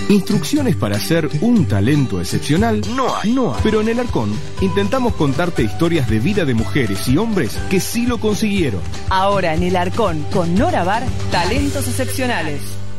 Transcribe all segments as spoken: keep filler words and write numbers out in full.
Instrucciones para ser un talento excepcional no hay. no hay. Pero en El Arcón intentamos contarte historias de vida de mujeres y hombres que sí lo consiguieron. Ahora en El Arcón, con Nora Bar, talentos excepcionales.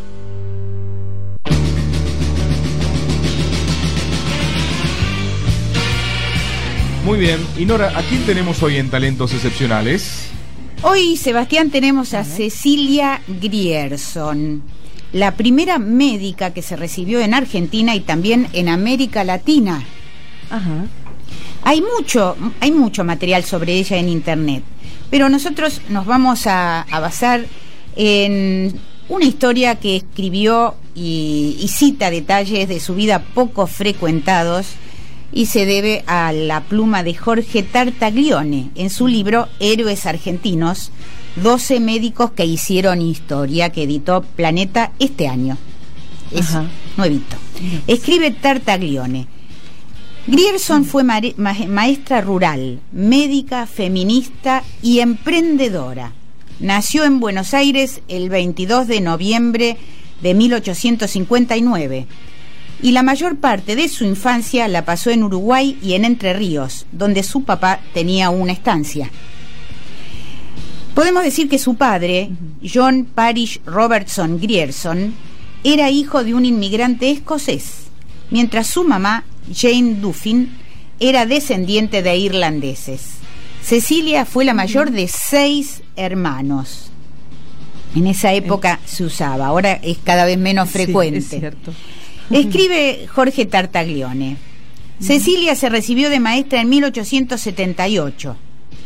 Muy bien. Y Nora, ¿a quién tenemos hoy en Talentos Excepcionales? Hoy, Sebastián, tenemos a Cecilia Grierson, la primera médica que se recibió en Argentina y también en América Latina. Ajá. Hay mucho, hay mucho material sobre ella en internet, pero nosotros nos vamos a, a basar en una historia que escribió y, y cita detalles de su vida poco frecuentados, y se debe a la pluma de Jorge Tartaglione en su libro Héroes Argentinos, doce médicos que hicieron historia, que editó Planeta este año. Es Ajá. nuevito. Escribe Tartaglione: Grierson fue ma ma maestra rural, médica, feminista y emprendedora. Nació en Buenos Aires el veintidós de noviembre de mil ochocientos cincuenta y nueve. Y la mayor parte de su infancia la pasó en Uruguay y en Entre Ríos, donde su papá tenía una estancia. Podemos decir que su padre, John Parish Robertson Grierson, era hijo de un inmigrante escocés, mientras su mamá, Jane Duffin, era descendiente de irlandeses. Cecilia fue la mayor de seis hermanos. En esa época se usaba, ahora es cada vez menos frecuente. Sí, es cierto. Escribe Jorge Tartaglione: Cecilia se recibió de maestra en mil ochocientos setenta y ocho,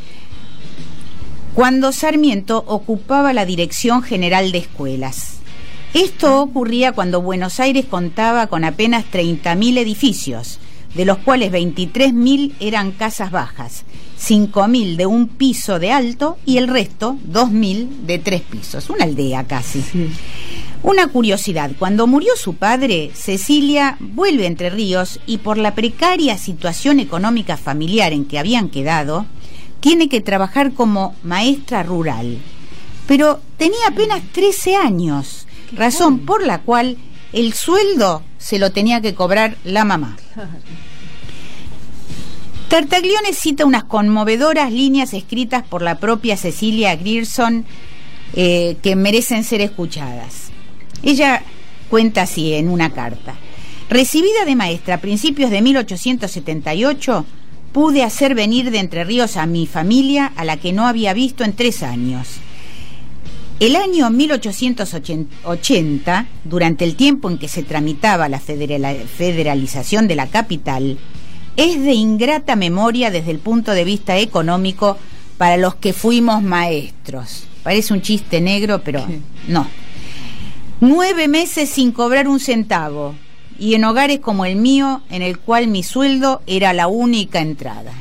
cuando Sarmiento ocupaba la Dirección General de Escuelas. Esto ocurría cuando Buenos Aires contaba con apenas treinta mil edificios, de los cuales veintitrés mil eran casas bajas, cinco mil de un piso de alto y el resto, dos mil, de tres pisos. Una aldea casi. Sí. Una curiosidad: cuando murió su padre, Cecilia vuelve a Entre Ríos y por la precaria situación económica familiar en que habían quedado, tiene que trabajar como maestra rural. Pero tenía apenas trece años, razón por la cual el sueldo se lo tenía que cobrar la mamá. Tartaglione cita unas conmovedoras líneas escritas por la propia Cecilia Grierson eh, que merecen ser escuchadas. Ella cuenta así en una carta: recibida de maestra a principios de mil ochocientos setenta y ocho, pude hacer venir de Entre Ríos a mi familia, a la que no había visto en tres años. El año mil ochocientos ochenta, durante el tiempo en que se tramitaba la federalización de la capital, es de ingrata memoria desde el punto de vista económico para los que fuimos maestros. Parece un chiste negro, pero sí. No. Nueve meses sin cobrar un centavo, y en hogares como el mío, en el cual mi sueldo era la única entrada.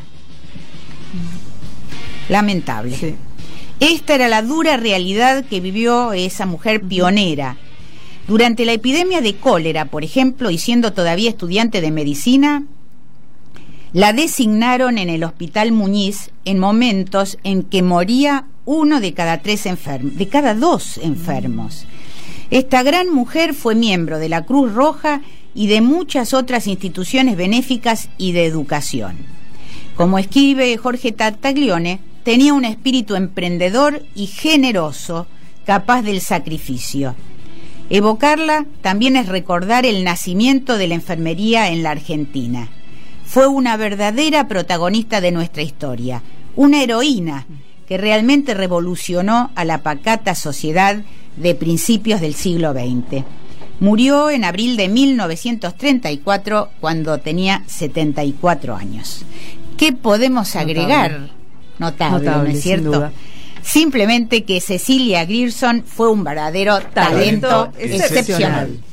Lamentable. Sí. Esta era la dura realidad que vivió esa mujer pionera. Durante la epidemia de cólera, por ejemplo, y siendo todavía estudiante de medicina, la designaron en el Hospital Muñiz en momentos en que moría uno de cada tres enfermos, de cada dos enfermos. Esta gran mujer fue miembro de la Cruz Roja y de muchas otras instituciones benéficas y de educación. Como escribe Jorge Tartaglione, tenía un espíritu emprendedor y generoso, capaz del sacrificio. Evocarla también es recordar el nacimiento de la enfermería en la Argentina. Fue una verdadera protagonista de nuestra historia, una heroína que realmente revolucionó a la pacata sociedad de principios del siglo veinte. Murió en abril de mil novecientos treinta y cuatro, cuando tenía setenta y cuatro años. ¿Qué podemos agregar? Notable, Notable, ¿no es cierto? Sin duda. Simplemente que Cecilia Grierson fue un verdadero talento, talento excepcional. excepcional.